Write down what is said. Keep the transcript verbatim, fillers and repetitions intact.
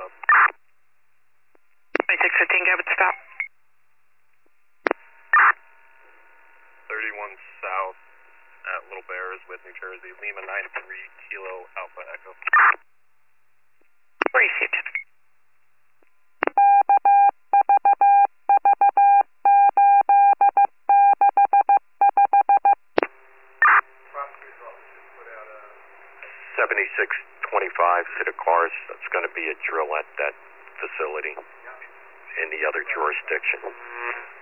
up. twenty-six fifteen, go with stop. thirty-one South at Little Bears with New Jersey, Lima nine three Kilo Alpha Echo. Received. seventy-six twenty-five to the cars. That's going to be a drill at that facility in the other jurisdiction.